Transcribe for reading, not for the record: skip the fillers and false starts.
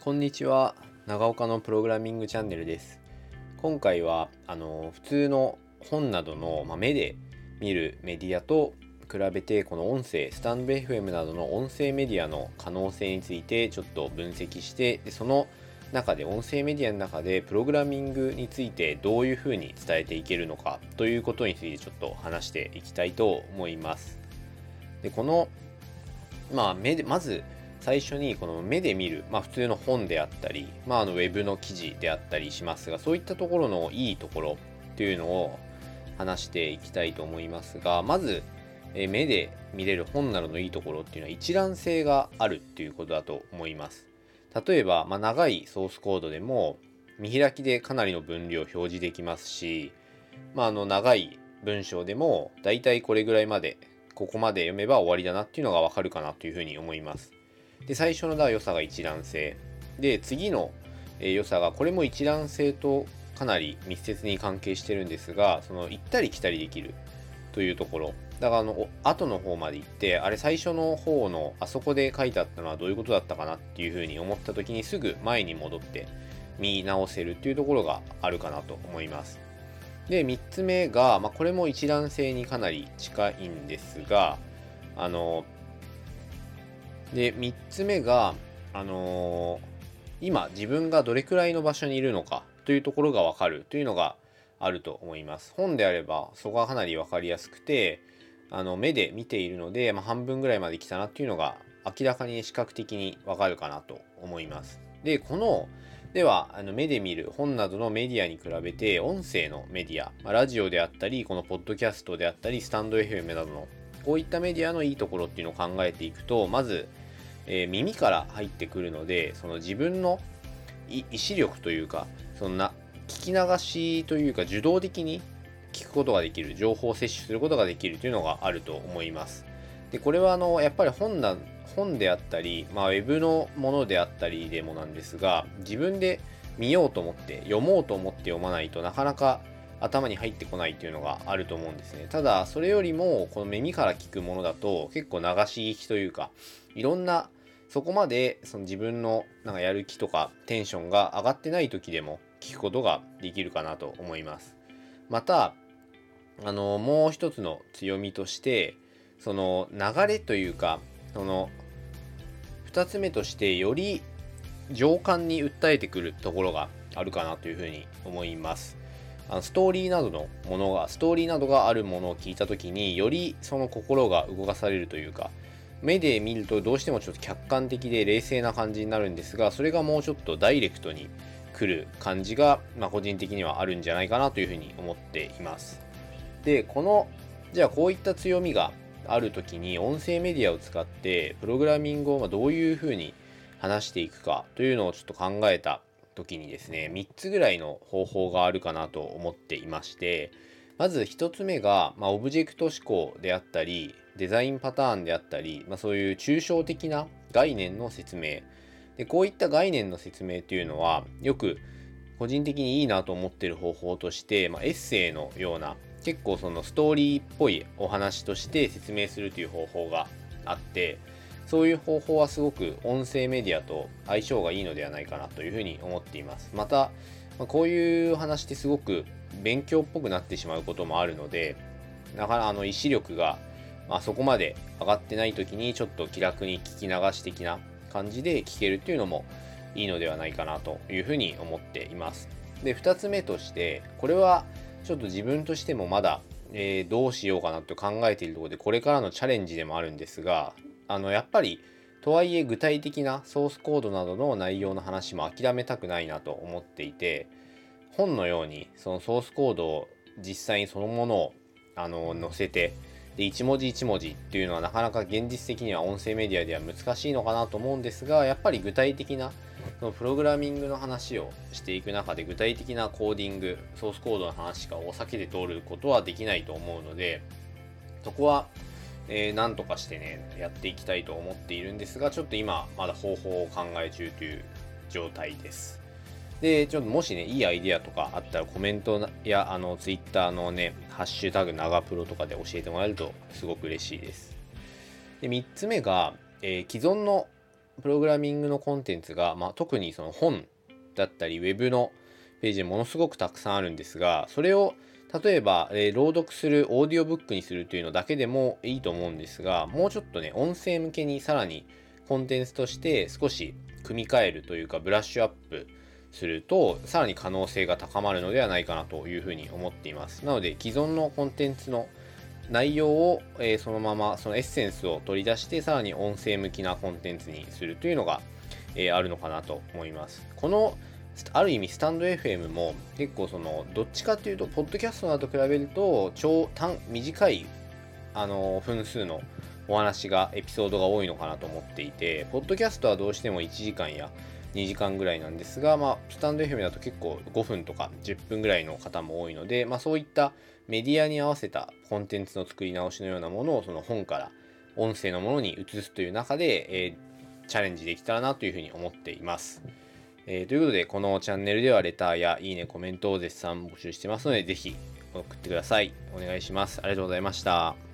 こんにちは。長岡のプログラミングチャンネルです。今回は普通の本などの、目で見るメディアと比べて、この音声スタンド FM などの音声メディアの可能性についてちょっと分析して、でその中で音声メディアの中でプログラミングについてどういうふうに伝えていけるのかということについてちょっと話していきたいと思います。でこのまず最初にこの目で見る、普通の本であったり、ウェブの記事であったりしますが、そういったところのいいところっていうのを話していきたいと思いますが、まず、目で見れる本などのいいところっていうのは一覧性があるっていうことだと思います。例えば、長いソースコードでも見開きでかなりの分量を表示できますし、長い文章でもだいたいこれぐらいまでここまで読めば終わりだなっていうのがわかるかなというふうに思います。で、最初の良さが一覧性。で、次の良さが、これも一覧性とかなり密接に関係してるんですが、その行ったり来たりできるというところ。だから後の方まで行って、あれ最初の方のあそこで書いてあったのはどういうことだったかなっていうふうに思った時にすぐ前に戻って見直せるっていうところがあるかなと思います。で、3つ目が、これも一覧性にかなり近いんですが、3つ目が、今自分がどれくらいの場所にいるのかというところがわかるというのがあると思います。本であればそこがかなりわかりやすくて、目で見ているので、半分ぐらいまで来たなっていうのが明らかに視覚的にわかるかなと思います。で、では、目で見る本などのメディアに比べて、音声のメディア、ラジオであったり、このポッドキャストであったり、スタンド FM などの、こういったメディアのいいところっていうのを考えていくと、まず、耳から入ってくるので、その自分の意志力というか、聞き流しというか、受動的に聞くことができる、情報を摂取することができるというのがあると思います。で、これはやっぱり本であったり、ウェブのものであったりでもなんですが、自分で見ようと思って、読もうと思って読まないとなかなか頭に入ってこないっていうのがあると思うんですね。ただ、それよりも、この耳から聞くものだと、結構流し聞きというか、いろんな、そこまでその自分のやる気とかテンションが上がってない時でも聞くことができるかなと思います。また、もう一つの強みとして、その流れというか、二つ目としてより情感に訴えてくるところがあるかなというふうに思います。ストーリーなどがあるものを聞いたときによりその心が動かされるというか、目で見るとどうしてもちょっと客観的で冷静な感じになるんですが、それがもうちょっとダイレクトに来る感じが、個人的にはあるんじゃないかなというふうに思っています。で、じゃあこういった強みがあるときに音声メディアを使ってプログラミングをどういうふうに話していくかというのをちょっと考えた時にですね、3つぐらいの方法があるかなと思っていまして、まず1つ目が、オブジェクト思考であったり、デザインパターンであったり、そういう抽象的な概念の説明。で、こういった概念の説明というのは、よく個人的にいいなと思っている方法として、エッセイのような、結構そのストーリーっぽいお話として説明するという方法があって、そういう方法はすごく音声メディアと相性がいいのではないかなというふうに思っています。また、こういう話ってすごく勉強っぽくなってしまうこともあるので、だから意志力が、そこまで上がってない時にちょっと気楽に聞き流し的な感じで聞けるっていうのもいいのではないかなというふうに思っています。で、二つ目として、これはちょっと自分としてもまだ、どうしようかなと考えているところで、これからのチャレンジでもあるんですが、やっぱり、とはいえ具体的なソースコードなどの内容の話も諦めたくないなと思っていて、本のようにそのソースコードを実際にそのものを載せて、で一文字一文字っていうのはなかなか現実的には音声メディアでは難しいのかなと思うんですが、やっぱり具体的なそのプログラミングの話をしていく中で、具体的なコーディング、ソースコードの話しかお避けで通ることはできないと思うので、そこはなんとかしてね、やっていきたいと思っているんですが、ちょっと今、まだ方法を考え中という状態です。で、ちょっともしね、いいアイディアとかあったらコメントや、ツイッターのね、ハッシュタグ長プロとかで教えてもらえるとすごく嬉しいです。で、3つ目が、既存のプログラミングのコンテンツが、特にその本だったりウェブのページでものすごくたくさんあるんですが、それを例えば、朗読するオーディオブックにするというのだけでもいいと思うんですが、もうちょっとね、音声向けにさらにコンテンツとして少し組み替えるというかブラッシュアップすると、さらに可能性が高まるのではないかなというふうに思っています。なので、既存のコンテンツの内容を、そのままそのエッセンスを取り出して、さらに音声向きなコンテンツにするというのが、あるのかなと思います。このある意味スタンド FM も結構そのどっちかっていうとポッドキャストなどと比べると短い分数のお話がエピソードが多いのかなと思っていて、ポッドキャストはどうしても1時間や2時間ぐらいなんですが、スタンド FM だと結構5分とか10分ぐらいの方も多いので、そういったメディアに合わせたコンテンツの作り直しのようなものをその本から音声のものに移すという中で、チャレンジできたらなというふうに思っています。ということで、このチャンネルではレターやいいね、コメントを絶賛募集してますので、ぜひ送ってください。お願いします。ありがとうございました。